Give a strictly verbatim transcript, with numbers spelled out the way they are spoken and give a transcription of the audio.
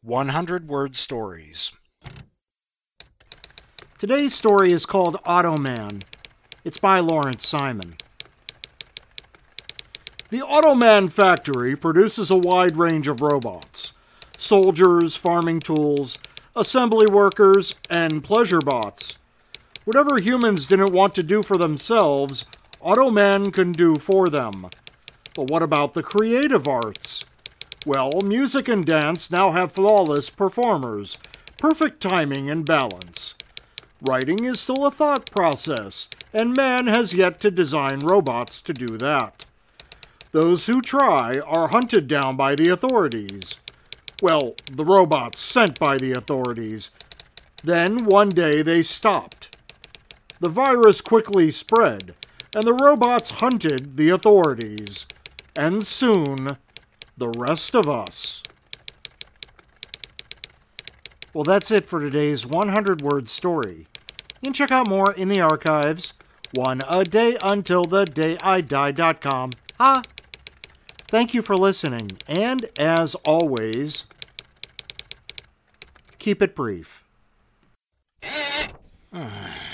one hundred word stories. Today's story is called Automan. It's by Lawrence Simon. The Automan factory produces a wide range of robots. Soldiers, farming tools, assembly workers, and pleasure bots. Whatever humans didn't want to do for themselves, Automan can do for them. But what about the creative arts? Well, music and dance now have flawless performers, perfect timing and balance. Writing is still a thought process, and man has yet to design robots to do that. Those who try are hunted down by the authorities. Well, the robots sent by the authorities. Then, one day, they stopped. The virus quickly spread, and the robots hunted the authorities. And soon, the rest of us. Well, that's it for today's one hundred word story. You can check out more in the archives. One a day until the day I die dot com. Ah! Thank you for listening, and as always, keep it brief.